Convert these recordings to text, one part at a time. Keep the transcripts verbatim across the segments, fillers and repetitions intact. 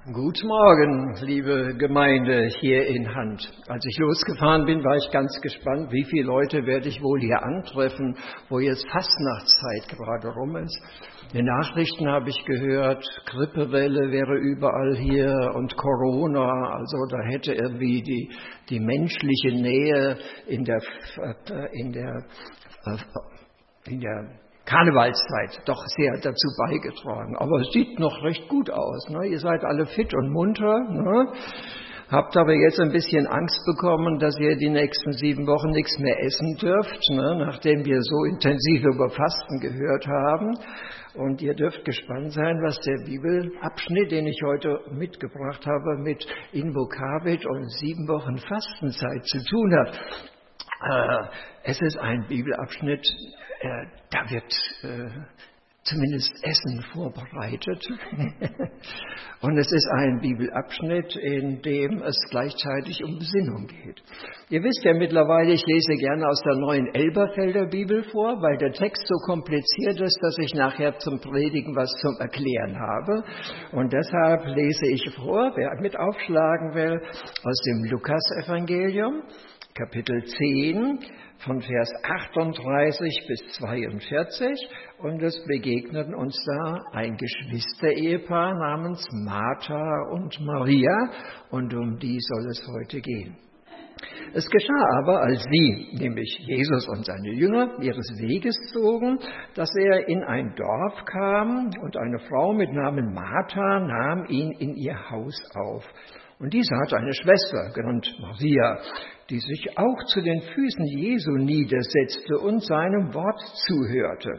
Guten Morgen, liebe Gemeinde hier in Hand. Als ich losgefahren bin, war ich ganz gespannt, wie viele Leute werde ich wohl hier antreffen, wo jetzt Fastnachtszeit gerade rum ist. In den Nachrichten habe ich gehört, Grippewelle wäre überall hier und Corona, also da hätte irgendwie die, die menschliche Nähe in der, in der, in der Karnevalszeit doch sehr dazu beigetragen. Aber es sieht noch recht gut aus. Ne? Ihr seid alle fit und munter. Ne? Habt aber jetzt ein bisschen Angst bekommen, dass ihr die nächsten sieben Wochen nichts mehr essen dürft, ne? Nachdem wir so intensiv über Fasten gehört haben. Und ihr dürft gespannt sein, was der Bibelabschnitt, den ich heute mitgebracht habe, mit Invokavit und sieben Wochen Fastenzeit zu tun hat. Äh, es ist ein Bibelabschnitt, äh, da wird äh, zumindest Essen vorbereitet. Und es ist ein Bibelabschnitt, in dem es gleichzeitig um Besinnung geht. Ihr wisst ja mittlerweile, ich lese gerne aus der neuen Elberfelder Bibel vor, weil der Text so kompliziert ist, dass ich nachher zum Predigen was zum Erklären habe. Und deshalb lese ich vor, wer mit aufschlagen will, aus dem Lukas-Evangelium, Kapitel zehn, von Vers achtunddreißig bis zweiundvierzig, und es begegnet uns da ein Geschwister-Ehepaar namens Martha und Maria, und um die soll es heute gehen. Es geschah aber, als sie, nämlich Jesus und seine Jünger, ihres Weges zogen, dass er in ein Dorf kam, und eine Frau mit Namen Martha nahm ihn in ihr Haus auf. Und diese hatte eine Schwester, genannt Maria, die sich auch zu den Füßen Jesu niedersetzte und seinem Wort zuhörte.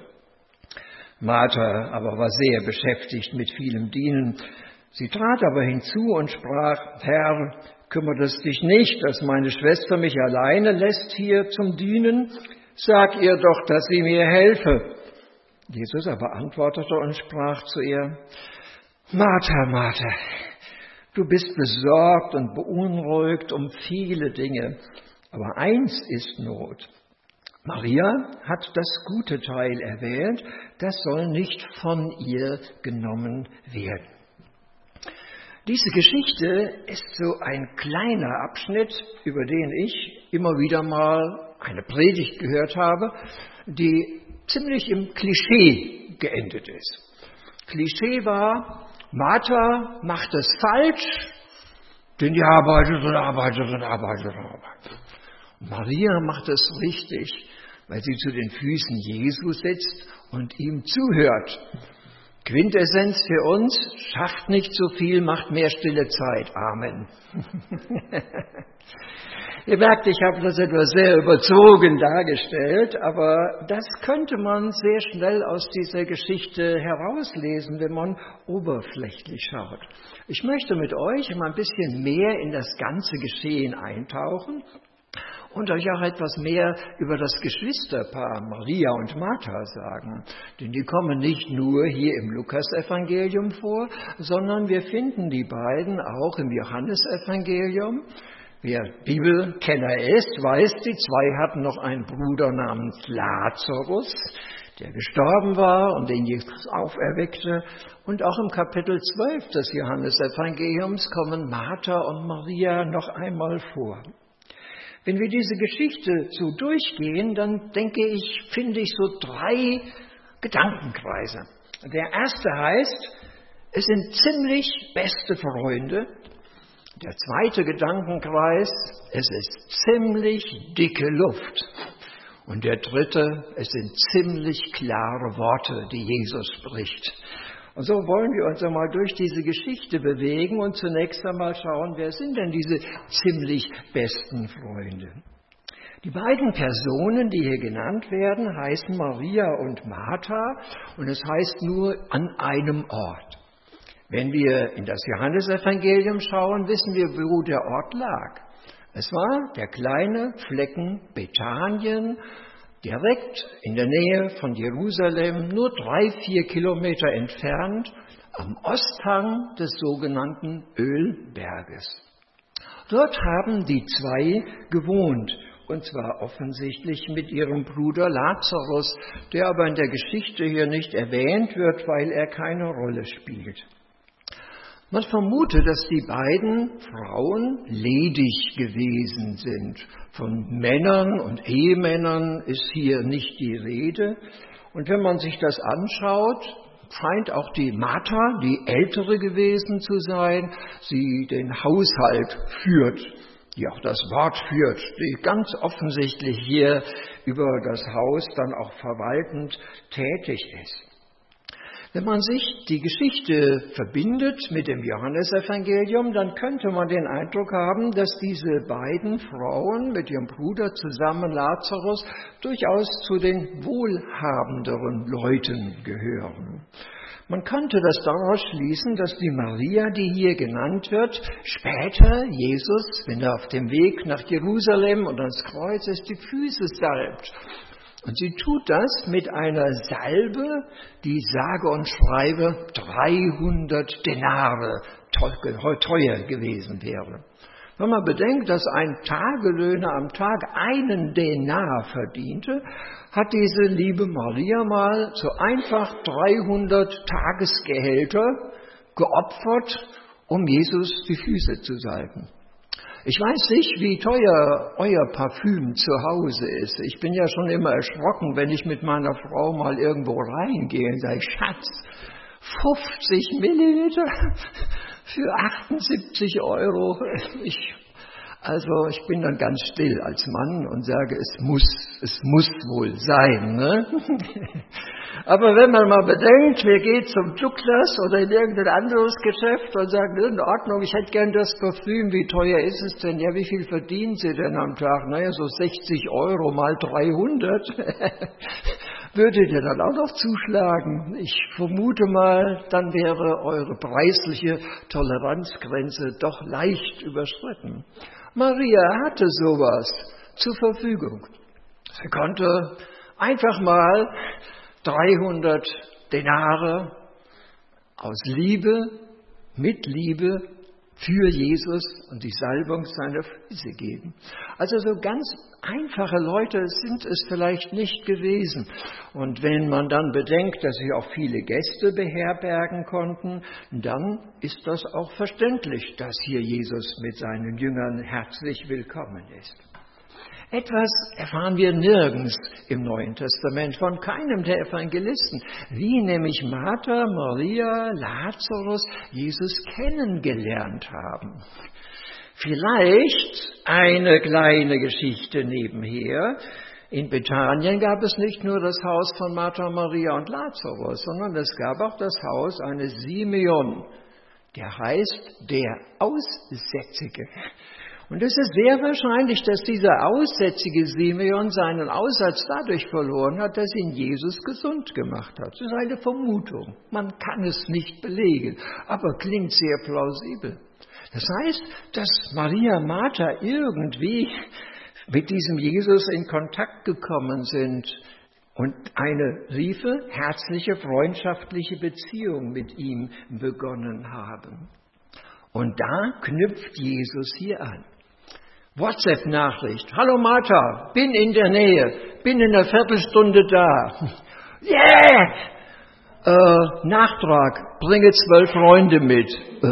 Martha aber war sehr beschäftigt mit vielem Dienen. Sie trat aber hinzu und sprach: Herr, kümmert es dich nicht, dass meine Schwester mich alleine lässt hier zum Dienen? Sag ihr doch, dass sie mir helfe. Jesus aber antwortete und sprach zu ihr: Martha, Martha, du bist besorgt und beunruhigt um viele Dinge, aber eins ist Not. Maria hat das gute Teil erwählt, das soll nicht von ihr genommen werden. Diese Geschichte ist so ein kleiner Abschnitt, über den ich immer wieder mal eine Predigt gehört habe, die ziemlich im Klischee geendet ist. Klischee war: Martha macht es falsch, denn die arbeitet und arbeitet und arbeitet und arbeitet. Maria macht es richtig, weil sie zu den Füßen Jesu sitzt und ihm zuhört. Quintessenz für uns: schafft nicht so viel, macht mehr stille Zeit. Amen. Ihr merkt, ich habe das etwas sehr überzogen dargestellt, aber das könnte man sehr schnell aus dieser Geschichte herauslesen, wenn man oberflächlich schaut. Ich möchte mit euch mal ein bisschen mehr in das ganze Geschehen eintauchen und euch auch etwas mehr über das Geschwisterpaar Maria und Martha sagen. Denn die kommen nicht nur hier im Lukas-Evangelium vor, sondern wir finden die beiden auch im Johannesevangelium. Wer Bibelkenner ist, weiß, die zwei hatten noch einen Bruder namens Lazarus, der gestorben war und den Jesus auferweckte. Und auch im Kapitel zwölf des Johannesevangeliums kommen Martha und Maria noch einmal vor. Wenn wir diese Geschichte so durchgehen, dann denke ich, finde ich so drei Gedankenkreise. Der erste heißt, es sind ziemlich beste Freunde. Der zweite Gedankenkreis, es ist ziemlich dicke Luft. Und der dritte, es sind ziemlich klare Worte, die Jesus spricht. Und so wollen wir uns einmal durch diese Geschichte bewegen und zunächst einmal schauen, wer sind denn diese ziemlich besten Freunde? Die beiden Personen, die hier genannt werden, heißen Maria und Martha, und es heißt nur an einem Ort. Wenn wir in das Johannesevangelium schauen, wissen wir, wo der Ort lag. Es war der kleine Flecken Bethanien, direkt in der Nähe von Jerusalem, nur drei, vier Kilometer entfernt, am Osthang des sogenannten Ölberges. Dort haben die zwei gewohnt, und zwar offensichtlich mit ihrem Bruder Lazarus, der aber in der Geschichte hier nicht erwähnt wird, weil er keine Rolle spielt. Man vermutet, dass die beiden Frauen ledig gewesen sind. Von Männern und Ehemännern ist hier nicht die Rede. Und wenn man sich das anschaut, scheint auch die Martha, die Ältere gewesen zu sein, sie den Haushalt führt, die auch das Wort führt, die ganz offensichtlich hier über das Haus dann auch verwaltend tätig ist. Wenn man sich die Geschichte verbindet mit dem Johannesevangelium, dann könnte man den Eindruck haben, dass diese beiden Frauen mit ihrem Bruder zusammen Lazarus durchaus zu den wohlhabenderen Leuten gehören. Man könnte das daraus schließen, dass die Maria, die hier genannt wird, später Jesus, wenn er auf dem Weg nach Jerusalem und ans Kreuz ist, die Füße salbt. Und sie tut das mit einer Salbe, die sage und schreibe dreihundert Denare teuer gewesen wäre. Wenn man bedenkt, dass ein Tagelöhner am Tag einen Denar verdiente, hat diese liebe Maria mal so einfach dreihundert Tagesgehälter geopfert, um Jesus die Füße zu salben. Ich weiß nicht, wie teuer euer Parfüm zu Hause ist. Ich bin ja schon immer erschrocken, wenn ich mit meiner Frau mal irgendwo reingehe und sage, Schatz, fünfzig Milliliter für achtundsiebzig Euro. Ich, also ich bin dann ganz still als Mann und sage, es muss, es muss wohl sein. Ne? Aber wenn man mal bedenkt, wir gehen zum Douglas oder in irgendein anderes Geschäft und sagen, in Ordnung, ich hätte gern das Parfüm, wie teuer ist es denn? Ja, wie viel verdienen Sie denn am Tag? Naja, so sechzig Euro mal dreihundert. Würdet ihr dann auch noch zuschlagen? Ich vermute mal, dann wäre eure preisliche Toleranzgrenze doch leicht überschritten. Maria hatte sowas zur Verfügung. Sie konnte einfach mal dreihundert Denare aus Liebe, mit Liebe für Jesus und die Salbung seiner Füße geben. Also so ganz einfache Leute sind es vielleicht nicht gewesen. Und wenn man dann bedenkt, dass sie auch viele Gäste beherbergen konnten, dann ist das auch verständlich, dass hier Jesus mit seinen Jüngern herzlich willkommen ist. Etwas erfahren wir nirgends im Neuen Testament von keinem der Evangelisten, wie nämlich Martha, Maria, Lazarus Jesus kennengelernt haben. Vielleicht eine kleine Geschichte nebenher. In Bethanien gab es nicht nur das Haus von Martha, Maria und Lazarus, sondern es gab auch das Haus eines Simeon, der heißt der Aussätzige. Und es ist sehr wahrscheinlich, dass dieser aussätzige Simeon seinen Aussatz dadurch verloren hat, dass ihn Jesus gesund gemacht hat. Das ist eine Vermutung. Man kann es nicht belegen, aber klingt sehr plausibel. Das heißt, dass Maria und Martha irgendwie mit diesem Jesus in Kontakt gekommen sind und eine tiefe, herzliche, freundschaftliche Beziehung mit ihm begonnen haben. Und da knüpft Jesus hier an. WhatsApp-Nachricht. Hallo Martha, bin in der Nähe, bin in einer Viertelstunde da. Yeah! Äh, Nachtrag, bringe zwölf Freunde mit.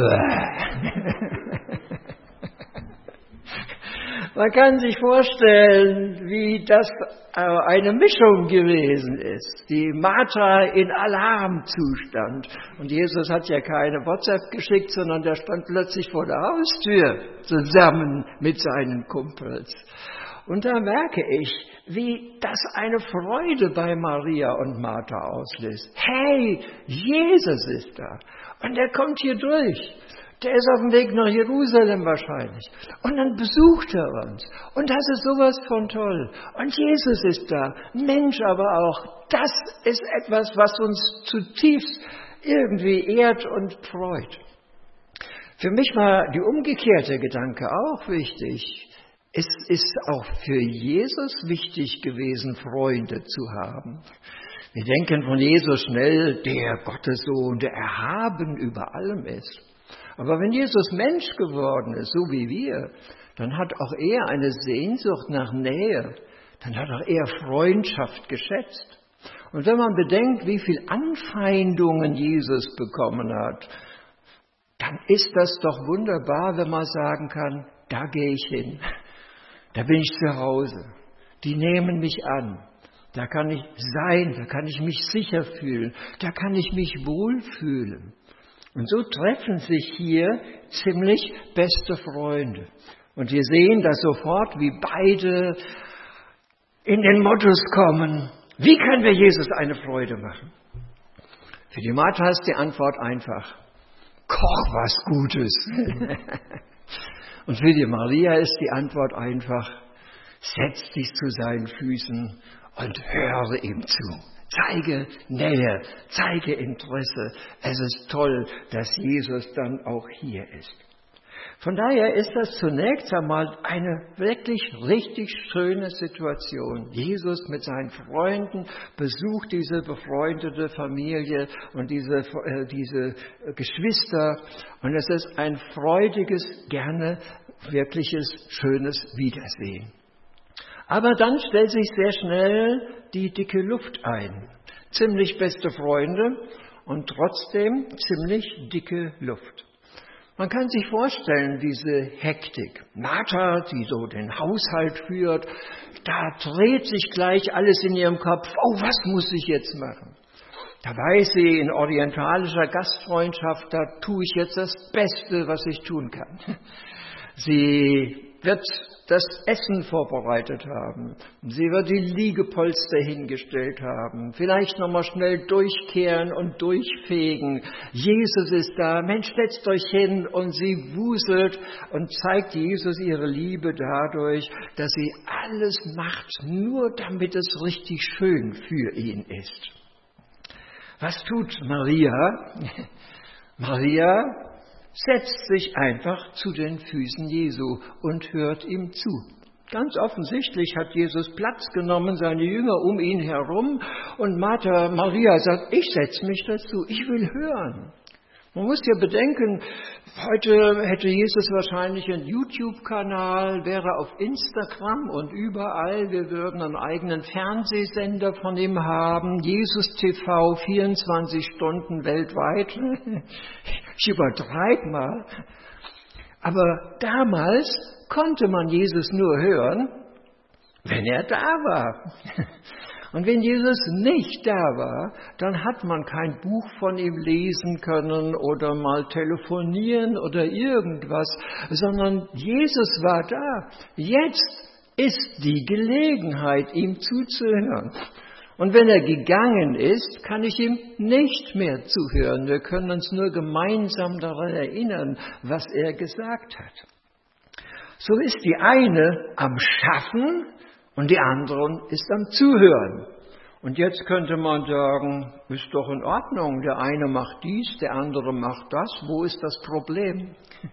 Man kann sich vorstellen, wie das eine Mischung gewesen ist. Die Martha in Alarmzustand. Und Jesus hat ja keine WhatsApp geschickt, sondern der stand plötzlich vor der Haustür zusammen mit seinen Kumpels. Und da merke ich, wie das eine Freude bei Maria und Martha auslöst. Hey, Jesus ist da. Und er kommt hier durch. Der ist auf dem Weg nach Jerusalem wahrscheinlich. Und dann besucht er uns. Und das ist sowas von toll. Und Jesus ist da. Mensch aber auch. Das ist etwas, was uns zutiefst irgendwie ehrt und freut. Für mich war die umgekehrte Gedanke auch wichtig. Es ist auch für Jesus wichtig gewesen, Freunde zu haben. Wir denken von Jesus schnell, der Gottessohn, der erhaben über allem ist. Aber wenn Jesus Mensch geworden ist, so wie wir, dann hat auch er eine Sehnsucht nach Nähe. Dann hat auch er Freundschaft geschätzt. Und wenn man bedenkt, wie viel Anfeindungen Jesus bekommen hat, dann ist das doch wunderbar, wenn man sagen kann, da gehe ich hin, da bin ich zu Hause, die nehmen mich an, da kann ich sein, da kann ich mich sicher fühlen, da kann ich mich wohlfühlen. Und so treffen sich hier ziemlich beste Freunde. Und wir sehen da sofort, wie beide in den Modus kommen. Wie können wir Jesus eine Freude machen? Für die Martha ist die Antwort einfach: Koch was Gutes. Und für die Maria ist die Antwort einfach: Setz dich zu seinen Füßen und höre ihm zu. Zeige Nähe, zeige Interesse. Es ist toll, dass Jesus dann auch hier ist. Von daher ist das zunächst einmal eine wirklich richtig schöne Situation. Jesus mit seinen Freunden besucht diese befreundete Familie und diese, äh, diese Geschwister. Und es ist ein freudiges, gerne wirkliches, schönes Wiedersehen. Aber dann stellt sich sehr schnell die dicke Luft ein. Ziemlich beste Freunde und trotzdem ziemlich dicke Luft. Man kann sich vorstellen, diese Hektik. Martha, die so den Haushalt führt, da dreht sich gleich alles in ihrem Kopf. Oh, was muss ich jetzt machen? Da weiß sie, in orientalischer Gastfreundschaft, da tue ich jetzt das Beste, was ich tun kann. Sie wird das Essen vorbereitet haben. Sie wird die Liegepolster hingestellt haben. Vielleicht nochmal schnell durchkehren und durchfegen. Jesus ist da. Mensch, setzt euch hin. Und sie wuselt und zeigt Jesus ihre Liebe dadurch, dass sie alles macht, nur damit es richtig schön für ihn ist. Was tut Maria? Maria setzt sich einfach zu den Füßen Jesu und hört ihm zu. Ganz offensichtlich hat Jesus Platz genommen, seine Jünger um ihn herum, und Martha, Maria sagt, ich setze mich dazu, ich will hören. Man muss ja bedenken, heute hätte Jesus wahrscheinlich einen YouTube-Kanal, wäre auf Instagram und überall. Wir würden einen eigenen Fernsehsender von ihm haben, Jesus T V, vierundzwanzig Stunden weltweit. Ich übertreibe mal. Aber damals konnte man Jesus nur hören, wenn er da war. Und wenn Jesus nicht da war, dann hat man kein Buch von ihm lesen können oder mal telefonieren oder irgendwas, sondern Jesus war da. Jetzt ist die Gelegenheit, ihm zuzuhören. Und wenn er gegangen ist, kann ich ihm nicht mehr zuhören. Wir können uns nur gemeinsam daran erinnern, was er gesagt hat. So ist die eine am Schaffen und die andere ist am Zuhören. Und jetzt könnte man sagen, ist doch in Ordnung, der eine macht dies, der andere macht das. Wo ist das Problem?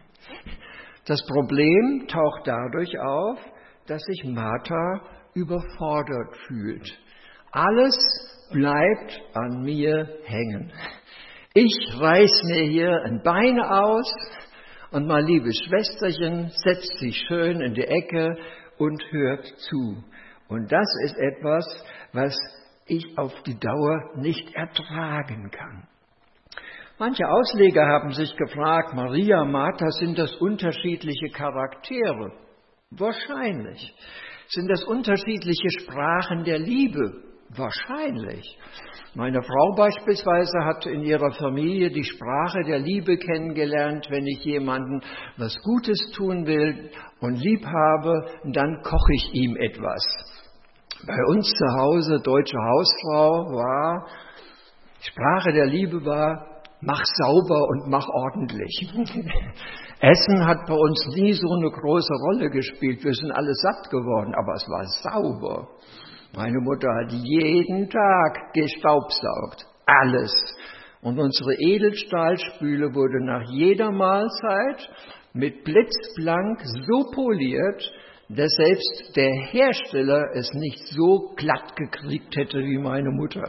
Das Problem taucht dadurch auf, dass sich Martha überfordert fühlt. Alles bleibt an mir hängen. Ich reiß mir hier ein Bein aus und mein liebes Schwesterchen setzt sich schön in die Ecke und hört zu. Und das ist etwas, was ich auf die Dauer nicht ertragen kann. Manche Ausleger haben sich gefragt, Maria, Martha, sind das unterschiedliche Charaktere? Wahrscheinlich. Sind das unterschiedliche Sprachen der Liebe? Wahrscheinlich. Meine Frau beispielsweise hat in ihrer Familie die Sprache der Liebe kennengelernt. Wenn ich jemandem was Gutes tun will und lieb habe, dann koche ich ihm etwas. Bei uns zu Hause, deutsche Hausfrau, war, Sprache der Liebe war, mach sauber und mach ordentlich. Essen hat bei uns nie so eine große Rolle gespielt. Wir sind alle satt geworden, aber es war sauber. Meine Mutter hat jeden Tag gestaubsaugt. Alles. Und unsere Edelstahlspüle wurde nach jeder Mahlzeit mit blitzblank so poliert, dass selbst der Hersteller es nicht so glatt gekriegt hätte wie meine Mutter.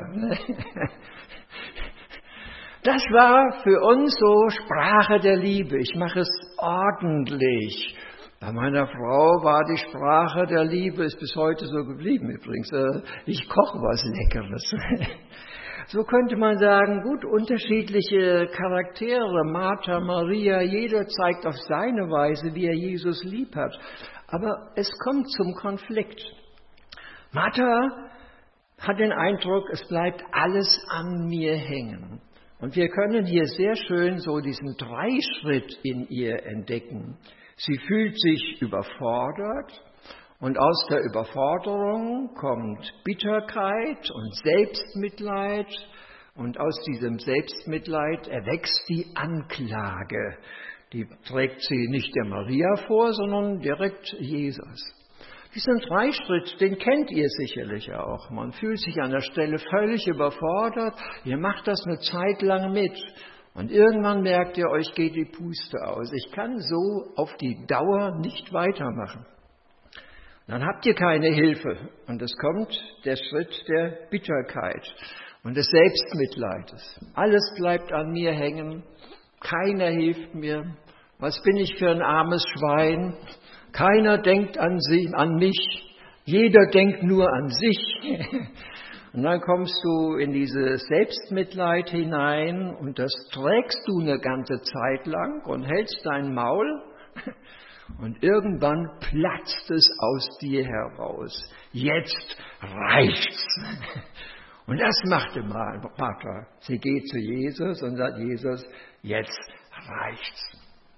Das war für uns so Sprache der Liebe. Ich mache es ordentlich. Bei meiner Frau war die Sprache der Liebe, ist bis heute so geblieben übrigens. Ich koche was Leckeres. So könnte man sagen, gut, unterschiedliche Charaktere, Martha, Maria, jeder zeigt auf seine Weise, wie er Jesus lieb hat. Aber es kommt zum Konflikt. Martha hat den Eindruck, es bleibt alles an mir hängen. Und wir können hier sehr schön so diesen Dreischritt in ihr entdecken. Sie fühlt sich überfordert und aus der Überforderung kommt Bitterkeit und Selbstmitleid und aus diesem Selbstmitleid erwächst die Anklage. Die trägt sie nicht der Maria vor, sondern direkt Jesus. Diesen Dreischritt, den kennt ihr sicherlich auch. Man fühlt sich an der Stelle völlig überfordert, ihr macht das eine Zeit lang mit. Und irgendwann merkt ihr, euch geht die Puste aus. Ich kann so auf die Dauer nicht weitermachen. Dann habt ihr keine Hilfe. Und es kommt der Schritt der Bitterkeit und des Selbstmitleides. Alles bleibt an mir hängen. Keiner hilft mir. Was bin ich für ein armes Schwein? Keiner denkt an sie, an mich. Jeder denkt nur an sich. Und dann kommst du in dieses Selbstmitleid hinein und das trägst du eine ganze Zeit lang und hältst dein Maul und irgendwann platzt es aus dir heraus. Jetzt reicht's. Und das machte Martha. Sie geht zu Jesus und sagt, Jesus, jetzt reicht's.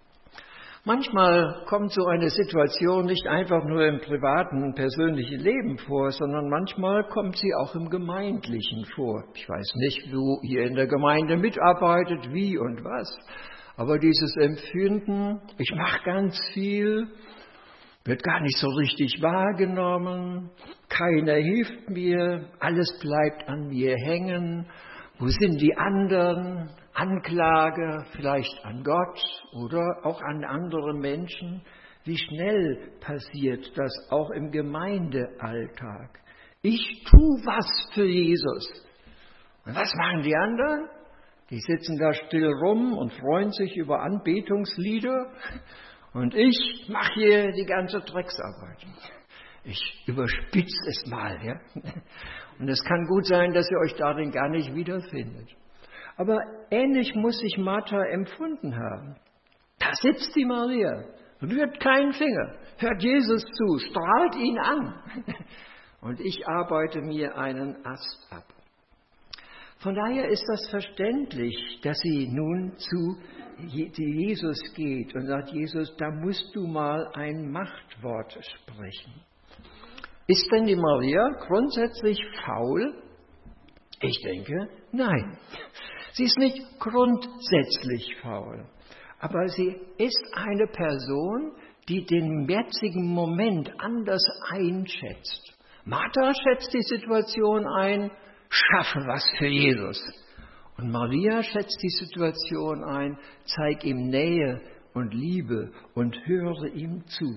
Manchmal kommt so eine Situation nicht einfach nur im privaten, persönlichen Leben vor, sondern manchmal kommt sie auch im Gemeindlichen vor. Ich weiß nicht, wo ihr in der Gemeinde mitarbeitet, wie und was, aber dieses Empfinden, ich mache ganz viel, wird gar nicht so richtig wahrgenommen, keiner hilft mir, alles bleibt an mir hängen. Wo sind die anderen? Anklage vielleicht an Gott oder auch an andere Menschen. Wie schnell passiert das auch im Gemeindealltag? Ich tue was für Jesus. Und was machen die anderen? Die sitzen da still rum und freuen sich über Anbetungslieder. Und ich mache hier die ganze Drecksarbeit. Ich überspitze es mal. Ja? Und es kann gut sein, dass ihr euch darin gar nicht wiederfindet. Aber ähnlich muss sich Martha empfunden haben. Da sitzt die Maria, rührt keinen Finger, hört Jesus zu, strahlt ihn an. Und ich arbeite mir einen Ast ab. Von daher ist das verständlich, dass sie nun zu Jesus geht und sagt, Jesus, da musst du mal ein Machtwort sprechen. Ist denn die Maria grundsätzlich faul? Ich denke, nein. Sie ist nicht grundsätzlich faul, aber sie ist eine Person, die den jetzigen Moment anders einschätzt. Martha schätzt die Situation ein, schaffe was für Jesus. Und Maria schätzt die Situation ein, zeig ihm Nähe und Liebe und höre ihm zu.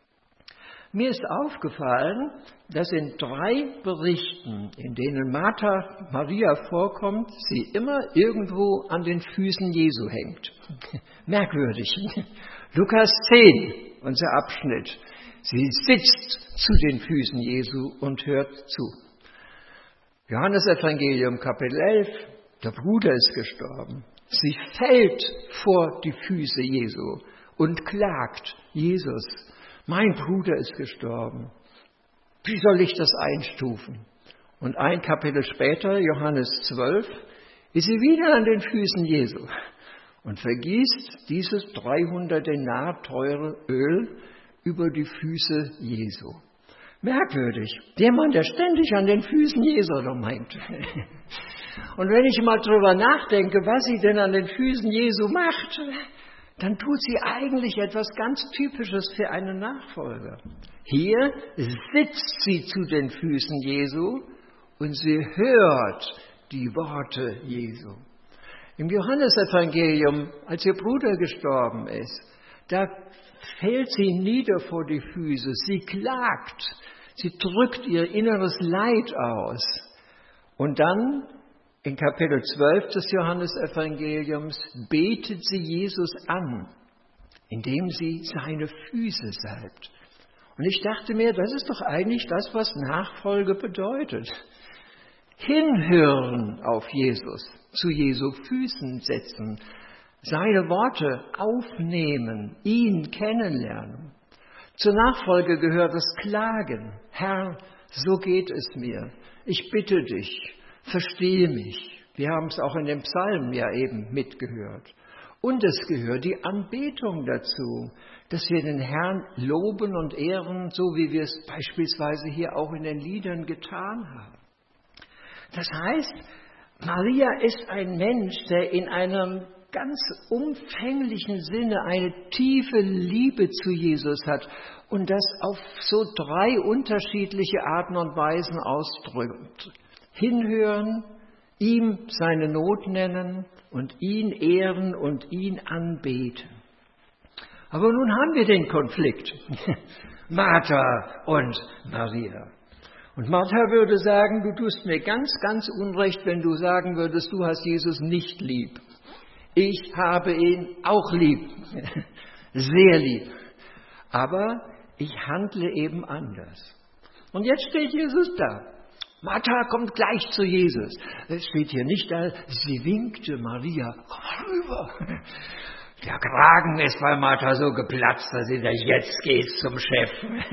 Mir ist aufgefallen, dass in drei Berichten, in denen Martha, Maria vorkommt, sie immer irgendwo an den Füßen Jesu hängt. Merkwürdig. Lukas zehn, unser Abschnitt. Sie sitzt zu den Füßen Jesu und hört zu. Johannesevangelium Kapitel elf, der Bruder ist gestorben. Sie fällt vor die Füße Jesu und klagt, Jesus, mein Bruder ist gestorben. Wie soll ich das einstufen? Und ein Kapitel später, Johannes zwölf, ist sie wieder an den Füßen Jesu und vergießt dieses dreihundert Denar teure Öl über die Füße Jesu. Merkwürdig. Jemand, der ständig an den Füßen Jesu meint. Und wenn ich mal drüber nachdenke, was sie denn an den Füßen Jesu macht, dann tut sie eigentlich etwas ganz Typisches für einen Nachfolger. Hier sitzt sie zu den Füßen Jesu und sie hört die Worte Jesu. Im Johannesevangelium, als ihr Bruder gestorben ist, da fällt sie nieder vor die Füße, sie klagt, sie drückt ihr inneres Leid aus. Und dann in Kapitel zwölf des Johannesevangeliums betet sie Jesus an, indem sie seine Füße salbt. Und ich dachte mir, das ist doch eigentlich das, was Nachfolge bedeutet. hinhören auf Jesus, zu Jesu Füßen setzen, seine Worte aufnehmen, ihn kennenlernen. Zur Nachfolge gehört das Klagen. Herr, so geht es mir. Ich bitte dich, verstehe mich. Wir haben es auch in dem Psalm ja eben mitgehört. Und es gehört die Anbetung dazu, dass wir den Herrn loben und ehren, so wie wir es beispielsweise hier auch in den Liedern getan haben. Das heißt, Maria ist ein Mensch, der in einem ganz umfänglichen Sinne eine tiefe Liebe zu Jesus hat und das auf so drei unterschiedliche Arten und Weisen ausdrückt. Hinhören, ihm seine Not nennen und ihn ehren und ihn anbeten. Aber nun haben wir den Konflikt, Martha und Maria. Und Martha würde sagen, du tust mir ganz, ganz unrecht, wenn du sagen würdest, du hast Jesus nicht lieb. Ich habe ihn auch lieb, sehr lieb. Aber ich handle eben anders. Und jetzt steht Jesus da. Martha kommt gleich zu Jesus. Es steht hier nicht da, sie winkte Maria, komm mal rüber. Der Kragen ist bei Martha so geplatzt, dass sie sagt, jetzt geht's zum Chef.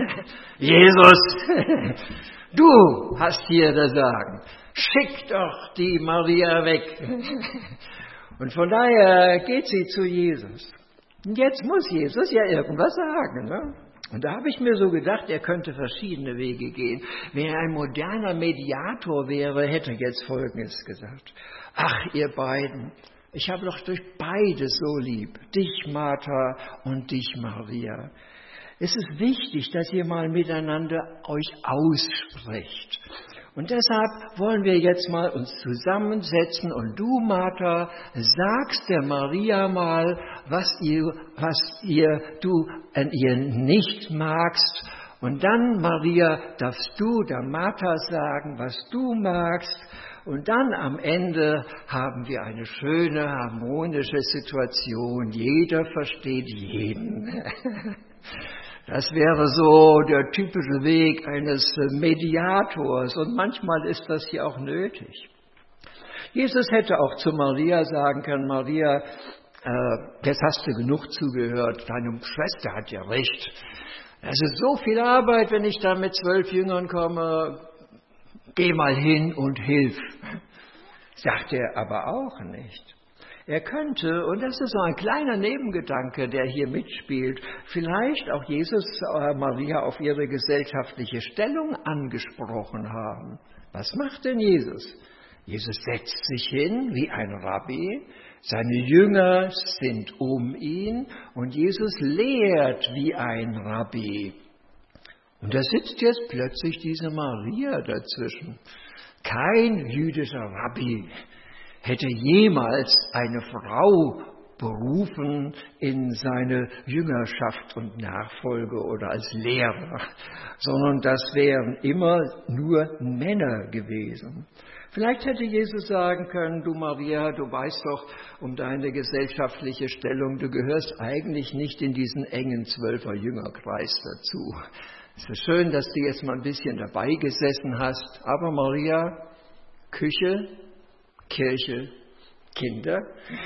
Jesus, du hast hier das Sagen. Schick doch die Maria weg. Und von daher geht sie zu Jesus. Und jetzt muss Jesus ja irgendwas sagen, ne? Und da habe ich mir so gedacht, er könnte verschiedene Wege gehen. Wenn er ein moderner Mediator wäre, hätte er jetzt Folgendes gesagt. Ach, ihr beiden, ich habe doch durch beides so lieb, dich Martha und dich Maria. Es ist wichtig, dass ihr mal miteinander euch aussprecht. Und deshalb wollen wir jetzt mal uns zusammensetzen und du, Martha, sagst der Maria mal, was ihr, was ihr, du an ihr nicht magst. Und dann, Maria, darfst du der Martha sagen, was du magst. Und dann am Ende haben wir eine schöne, harmonische Situation. Jeder versteht jeden. Das wäre so der typische Weg eines Mediators und manchmal ist das hier auch nötig. Jesus hätte auch zu Maria sagen können, Maria, äh, jetzt hast du genug zugehört, deine Schwester hat ja recht. Es ist so viel Arbeit, wenn ich da mit zwölf Jüngern komme, geh mal hin und hilf. Sagt er aber auch nicht. Er könnte, und das ist so ein kleiner Nebengedanke, der hier mitspielt, vielleicht auch Jesus äh, Maria auf ihre gesellschaftliche Stellung angesprochen haben. Was macht denn Jesus? Jesus setzt sich hin wie ein Rabbi, seine Jünger sind um ihn und Jesus lehrt wie ein Rabbi. Und da sitzt jetzt plötzlich diese Maria dazwischen. Kein jüdischer Rabbi hätte jemals eine Frau berufen in seine Jüngerschaft und Nachfolge oder als Lehrer, sondern das wären immer nur Männer gewesen. Vielleicht hätte Jesus sagen können, du Maria, du weißt doch um deine gesellschaftliche Stellung, du gehörst eigentlich nicht in diesen engen Zwölfer-Jüngerkreis dazu. Es ist schön, dass du jetzt mal ein bisschen dabei gesessen hast, aber Maria, Küche, Kirche, Kinder.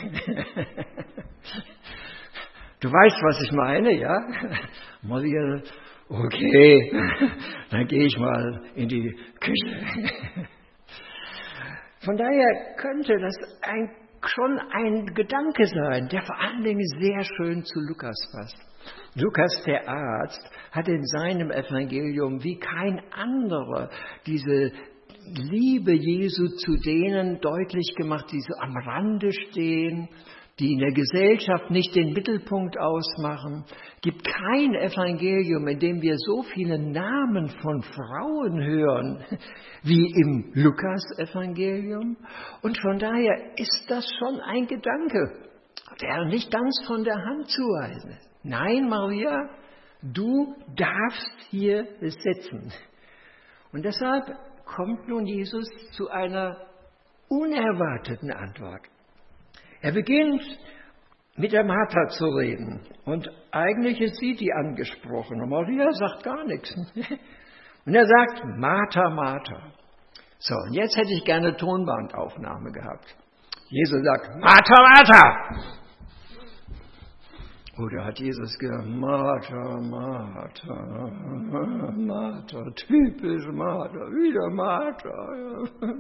Du weißt, was ich meine, ja? Maria, okay, dann gehe ich mal in die Küche. Von daher könnte das ein, schon ein Gedanke sein, der vor allen Dingen sehr schön zu Lukas passt. Lukas, der Arzt, hat in seinem Evangelium wie kein anderer diese Liebe Jesu zu denen deutlich gemacht, die so am Rande stehen, die in der Gesellschaft nicht den Mittelpunkt ausmachen. Es gibt kein Evangelium, in dem wir so viele Namen von Frauen hören wie im Lukas-Evangelium. Und von daher ist das schon ein Gedanke, der nicht ganz von der Hand zu weisen ist. Nein, Maria, du darfst hier sitzen. Und deshalb kommt nun Jesus zu einer unerwarteten Antwort. Er beginnt mit der Martha zu reden und eigentlich ist sie die angesprochene. Maria sagt gar nichts. Und er sagt, Martha, Martha, So, und jetzt hätte ich gerne Tonbandaufnahme gehabt. Jesus sagt, Martha, Martha! Oder hat Jesus gesagt, Martha, Martha, Martha, typisch Martha, wieder Martha.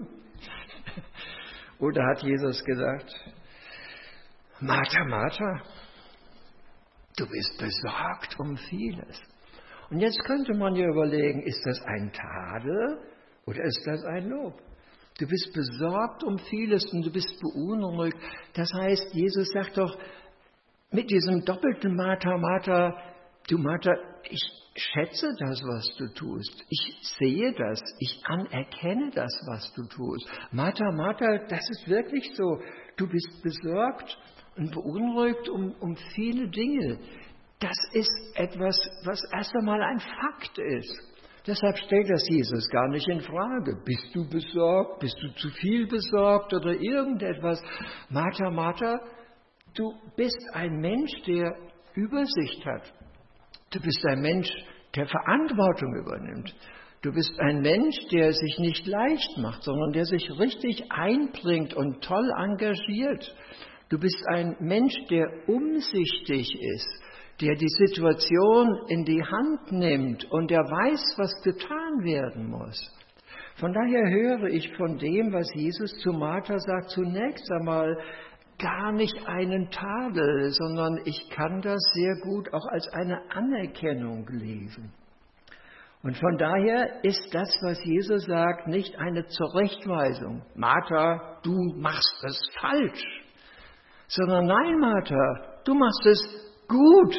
Oder hat Jesus gesagt, Martha, Martha, du bist besorgt um vieles. Und jetzt könnte man ja überlegen, ist das ein Tadel oder ist das ein Lob? Du bist besorgt um vieles und du bist beunruhigt. Das heißt, Jesus sagt doch mit diesem doppelten Martha, Martha, du Martha, ich schätze das, was du tust. Ich sehe das. Ich anerkenne das, was du tust. Martha, Martha, das ist wirklich so. Du bist besorgt und beunruhigt um, um viele Dinge. Das ist etwas, was erst einmal ein Fakt ist. Deshalb stellt das Jesus gar nicht in Frage. Bist du besorgt? Bist du zu viel besorgt oder irgendetwas? Martha, Martha, du bist ein Mensch, der Übersicht hat. Du bist ein Mensch, der Verantwortung übernimmt. Du bist ein Mensch, der sich nicht leicht macht, sondern der sich richtig einbringt und toll engagiert. Du bist ein Mensch, der umsichtig ist, der die Situation in die Hand nimmt und der weiß, was getan werden muss. Von daher höre ich von dem, was Jesus zu Martha sagt, zunächst einmal gar nicht einen Tadel, sondern ich kann das sehr gut auch als eine Anerkennung lesen. Und von daher ist das, was Jesus sagt, nicht eine Zurechtweisung. Martha, du machst es falsch. Sondern nein, Martha, du machst es gut.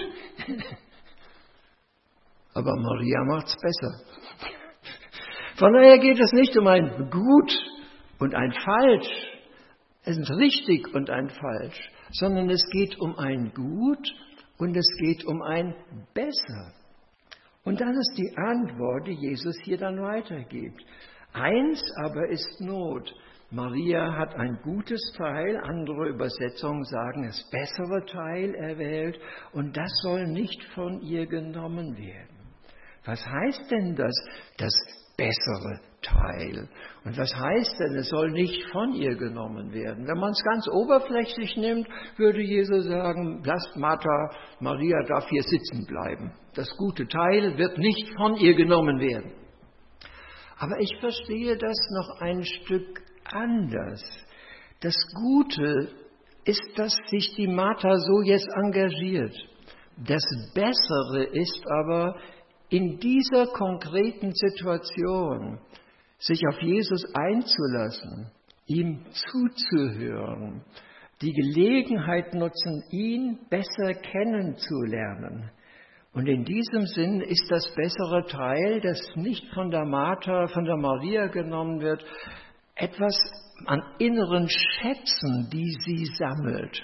Aber Maria macht's besser. Von daher geht es nicht um ein Gut und ein Falsch. Es ist richtig und ein Falsch, sondern es geht um ein Gut und es geht um ein Besser. Und das ist die Antwort, die Jesus hier dann weitergibt. Eins aber ist Not. Maria hat ein gutes Teil, andere Übersetzungen sagen, das bessere Teil erwählt und das soll nicht von ihr genommen werden. Was heißt denn das, das bessere Teil? Und was heißt denn, es soll nicht von ihr genommen werden? Wenn man es ganz oberflächlich nimmt, würde Jesus sagen, lasst Martha, Maria darf hier sitzen bleiben. Das gute Teil wird nicht von ihr genommen werden. Aber ich verstehe das noch ein Stück anders. Das Gute ist, dass sich die Martha so jetzt engagiert. Das Bessere ist aber, in dieser konkreten Situation sich auf Jesus einzulassen, ihm zuzuhören, die Gelegenheit nutzen, ihn besser kennenzulernen. Und in diesem Sinn ist das bessere Teil, das nicht von der Martha, von der Maria genommen wird, etwas an inneren Schätzen, die sie sammelt.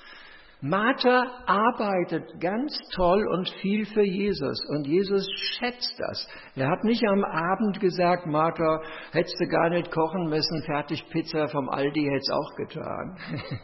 Martha arbeitet ganz toll und viel für Jesus und Jesus schätzt das. Er hat nicht am Abend gesagt, Martha, hättest du gar nicht kochen müssen, fertig Pizza vom Aldi hätt's auch getan.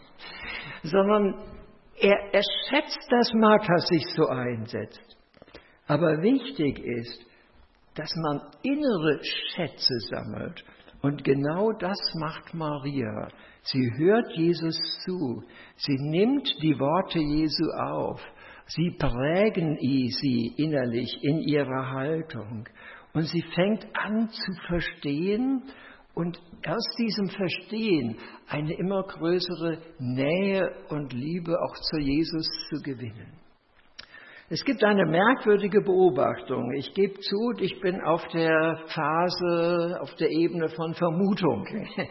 Sondern er, er schätzt, dass Martha sich so einsetzt. Aber wichtig ist, dass man innere Schätze sammelt. Und genau das macht Maria. Sie hört Jesus zu. Sie nimmt die Worte Jesu auf. Sie prägen sie innerlich in ihrer Haltung. Und sie fängt an zu verstehen und aus diesem Verstehen eine immer größere Nähe und Liebe auch zu Jesus zu gewinnen. Es gibt eine merkwürdige Beobachtung. Ich gebe zu, ich bin auf der Phase, auf der Ebene von Vermutung.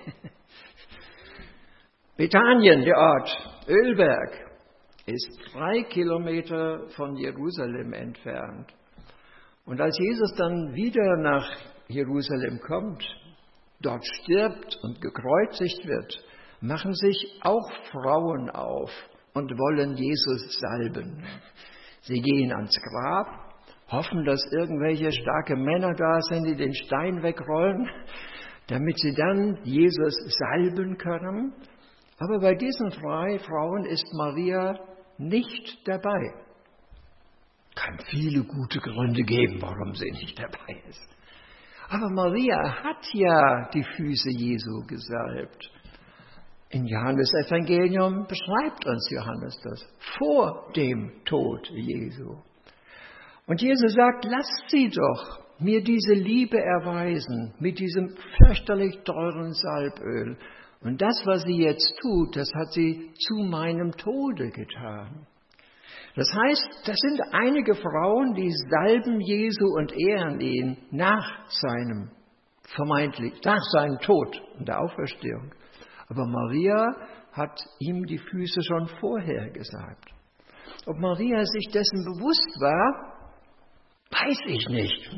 Bethanien, der Ort, Ölberg, ist drei Kilometer von Jerusalem entfernt. Und als Jesus dann wieder nach Jerusalem kommt, dort stirbt und gekreuzigt wird, machen sich auch Frauen auf und wollen Jesus salben. Sie gehen ans Grab, hoffen, dass irgendwelche starke Männer da sind, die den Stein wegrollen, damit sie dann Jesus salben können. Aber bei diesen drei Frauen ist Maria nicht dabei. Kann viele gute Gründe geben, warum sie nicht dabei ist. Aber Maria hat ja die Füße Jesu gesalbt. Im Johannesevangelium beschreibt uns Johannes das, vor dem Tod Jesu. Und Jesus sagt, lasst sie doch mir diese Liebe erweisen mit diesem fürchterlich teuren Salböl. Und das, was sie jetzt tut, das hat sie zu meinem Tode getan. Das heißt, das sind einige Frauen, die salben Jesu und ehren ihn nach seinem, vermeintlich, nach seinem Tod und der Auferstehung. Aber Maria hat ihm die Füße schon vorher gesalbt. Ob Maria sich dessen bewusst war, weiß ich nicht.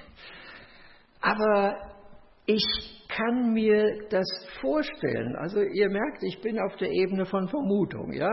Aber ich kann mir das vorstellen. Also ihr merkt, ich bin auf der Ebene von Vermutung, ja?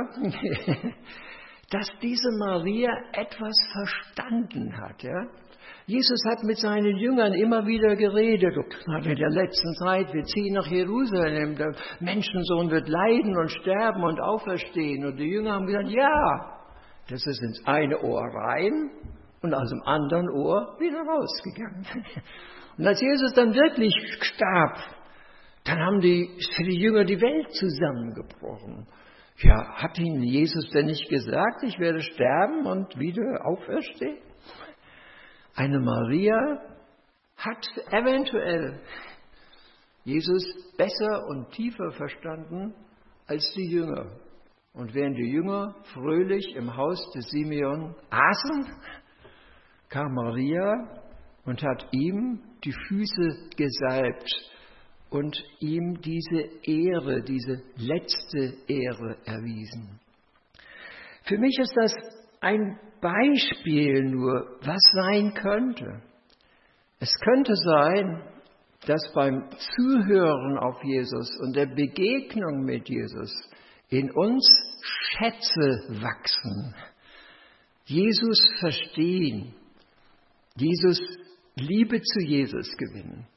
Dass diese Maria etwas verstanden hat, ja? Jesus hat mit seinen Jüngern immer wieder geredet, gerade in der letzten Zeit, wir ziehen nach Jerusalem, der Menschensohn wird leiden und sterben und auferstehen. Und die Jünger haben gesagt, ja, das ist ins eine Ohr rein und aus dem anderen Ohr wieder rausgegangen. Und als Jesus dann wirklich starb, dann haben die, für die Jünger die Welt zusammengebrochen. Ja, hat ihnen Jesus denn nicht gesagt, ich werde sterben und wieder auferstehen? Eine Maria hat eventuell Jesus besser und tiefer verstanden als die Jünger. Und während die Jünger fröhlich im Haus des Simeon aßen, kam Maria und hat ihm die Füße gesalbt und ihm diese Ehre, diese letzte Ehre erwiesen. Für mich ist das ein Beispiel nur, was sein könnte. Es könnte sein, dass beim Zuhören auf Jesus und der Begegnung mit Jesus in uns Schätze wachsen, Jesus verstehen, Jesus Liebe zu Jesus gewinnen,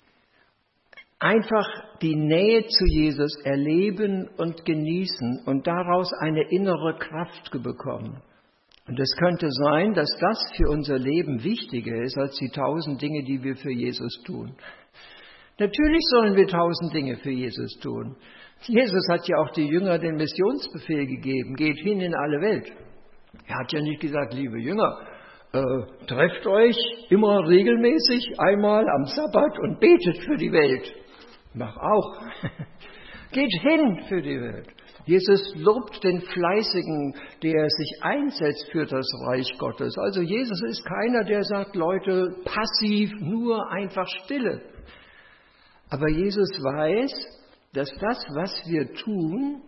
einfach die Nähe zu Jesus erleben und genießen und daraus eine innere Kraft bekommen. Und es könnte sein, dass das für unser Leben wichtiger ist als die tausend Dinge, die wir für Jesus tun. Natürlich sollen wir tausend Dinge für Jesus tun. Jesus hat ja auch die Jünger den Missionsbefehl gegeben, geht hin in alle Welt. Er hat ja nicht gesagt, liebe Jünger, äh, trefft euch immer regelmäßig einmal am Sabbat und betet für die Welt. Mach auch. Geht hin für die Welt. Jesus lobt den Fleißigen, der sich einsetzt für das Reich Gottes. Also Jesus ist keiner, der sagt, Leute, passiv, nur einfach stille. Aber Jesus weiß, dass das, was wir tun,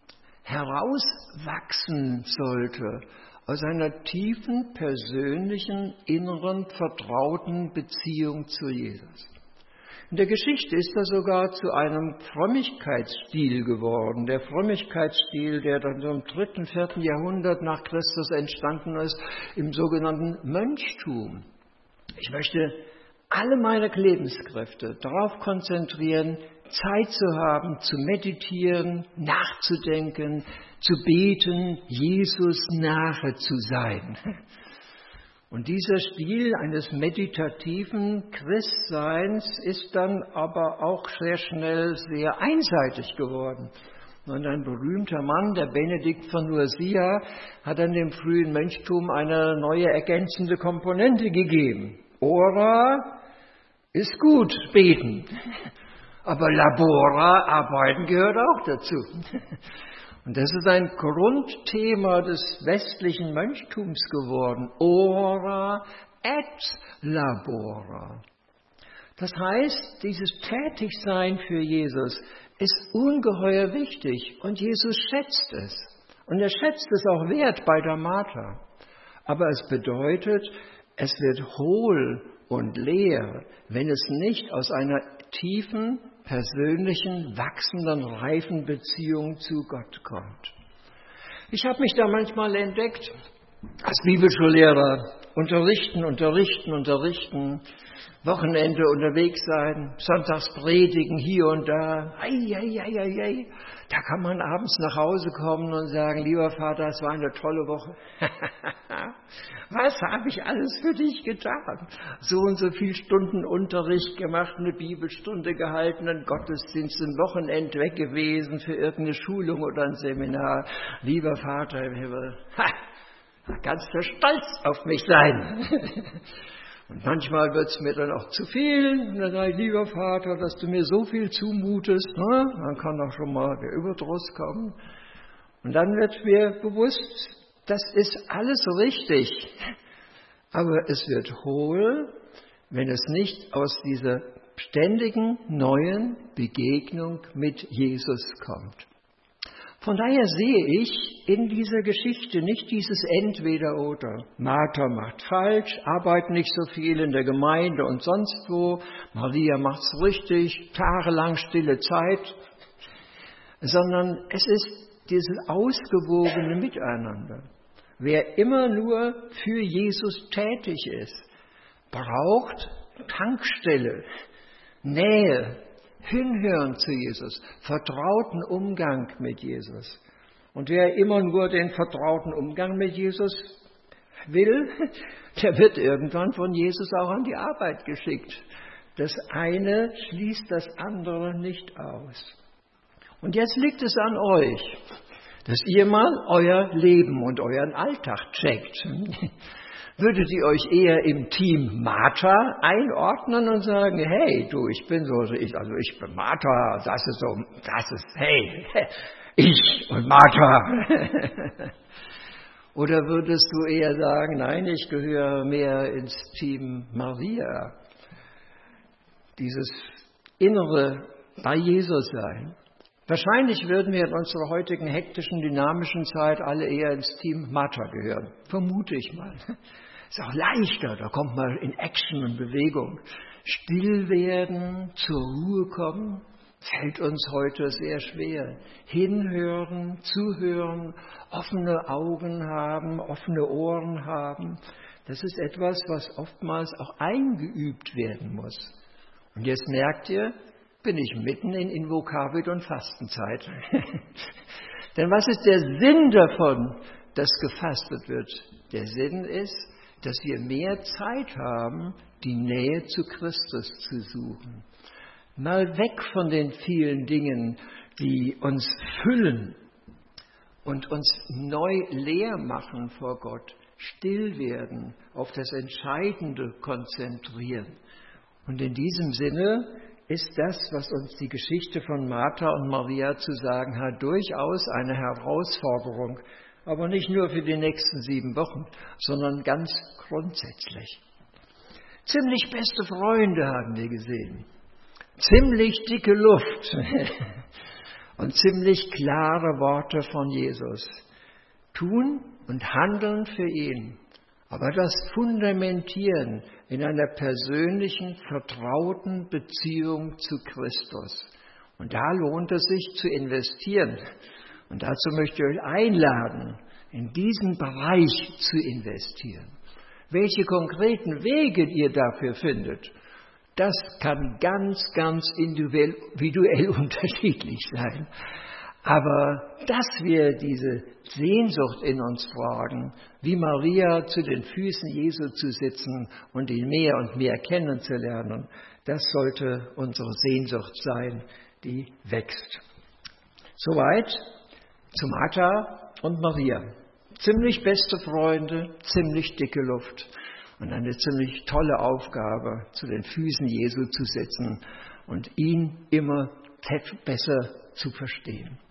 herauswachsen sollte aus einer tiefen, persönlichen, inneren, vertrauten Beziehung zu Jesus. In der Geschichte ist er sogar zu einem Frömmigkeitsstil geworden. Der Frömmigkeitsstil, der dann so im dritten, vierten Jahrhundert nach Christus entstanden ist, im sogenannten Mönchtum. Ich möchte alle meine Lebenskräfte darauf konzentrieren, Zeit zu haben, zu meditieren, nachzudenken, zu beten, Jesus nahe zu sein. Und dieser Stil eines meditativen Christseins ist dann aber auch sehr schnell sehr einseitig geworden. Und ein berühmter Mann, der Benedikt von Nursia, hat dann dem frühen Mönchtum eine neue ergänzende Komponente gegeben. Ora ist gut, beten. Aber Labora, arbeiten, gehört auch dazu. Und das ist ein Grundthema des westlichen Mönchtums geworden. Ora et labora. Das heißt, dieses Tätigsein für Jesus ist ungeheuer wichtig und Jesus schätzt es. Und er schätzt es auch wert bei der Martha. Aber es bedeutet, es wird hohl und leer, wenn es nicht aus einer tiefen, persönlichen, wachsenden, reifen Beziehung zu Gott kommt. Ich habe mich da manchmal entdeckt, als Bibelschullehrer unterrichten, unterrichten, unterrichten, Wochenende unterwegs sein, sonntags predigen, hier und da. Ei, ei, ei, ei, ei. Da kann man abends nach Hause kommen und sagen, lieber Vater, es war eine tolle Woche. Was habe ich alles für dich getan? So und so viele Stunden Unterricht gemacht, eine Bibelstunde gehalten, einen Gottesdienst, ein Wochenende weg gewesen für irgendeine Schulung oder ein Seminar. Lieber Vater im Himmel, ha, kannst du stolz auf mich sein. Und manchmal wird es mir dann auch zu viel. Und dann sage ich, lieber Vater, dass du mir so viel zumutest, ne? Dann kann auch schon mal der Überdruss kommen. Und dann wird mir bewusst, das ist alles richtig. Aber es wird hohl, wenn es nicht aus dieser ständigen neuen Begegnung mit Jesus kommt. Von daher sehe ich in dieser Geschichte nicht dieses Entweder-Oder. Martha macht falsch, arbeitet nicht so viel in der Gemeinde und sonst wo. Maria macht's richtig, tagelang stille Zeit. Sondern es ist dieses ausgewogene Miteinander. Wer immer nur für Jesus tätig ist, braucht Tankstelle, Nähe, Hinhören zu Jesus, vertrauten Umgang mit Jesus. Und wer immer nur den vertrauten Umgang mit Jesus will, der wird irgendwann von Jesus auch an die Arbeit geschickt. Das eine schließt das andere nicht aus. Und jetzt liegt es an euch, dass ihr mal euer Leben und euren Alltag checkt. Würdet ihr euch eher im Team Martha einordnen und sagen, hey, du, ich bin so, ich, also ich bin Martha, das ist so, das ist, hey, ich und Martha. Oder würdest du eher sagen, nein, ich gehöre mehr ins Team Maria, dieses innere bei Jesus sein? Wahrscheinlich würden wir in unserer heutigen hektischen, dynamischen Zeit alle eher ins Team Martha gehören. Vermute ich mal. Ist auch leichter, da kommt man in Action und Bewegung. Still werden, zur Ruhe kommen, fällt uns heute sehr schwer. Hinhören, zuhören, offene Augen haben, offene Ohren haben. Das ist etwas, was oftmals auch eingeübt werden muss. Und jetzt merkt ihr, bin ich mitten in Invokavit und Fastenzeit. Denn was ist der Sinn davon, dass gefastet wird? Der Sinn ist, dass wir mehr Zeit haben, die Nähe zu Christus zu suchen. Mal weg von den vielen Dingen, die uns füllen und uns neu leer machen vor Gott. Still werden, auf das Entscheidende konzentrieren. Und in diesem Sinne ist das, was uns die Geschichte von Martha und Maria zu sagen hat, durchaus eine Herausforderung. Aber nicht nur für die nächsten sieben Wochen, sondern ganz grundsätzlich. Ziemlich beste Freunde haben wir gesehen. Ziemlich dicke Luft. Und ziemlich klare Worte von Jesus. Tun und handeln für ihn. Aber das Fundamentieren in einer persönlichen, vertrauten Beziehung zu Christus. Und da lohnt es sich zu investieren. Und dazu möchte ich euch einladen, in diesen Bereich zu investieren. Welche konkreten Wege ihr dafür findet, das kann ganz, ganz individuell unterschiedlich sein. Aber dass wir diese Sehnsucht in uns tragen, wie Maria zu den Füßen Jesu zu sitzen und ihn mehr und mehr kennenzulernen, das sollte unsere Sehnsucht sein, die wächst. Soweit zu Martha und Maria. Ziemlich beste Freunde, ziemlich dicke Luft und eine ziemlich tolle Aufgabe, zu den Füßen Jesu zu sitzen und ihn immer besser zu verstehen.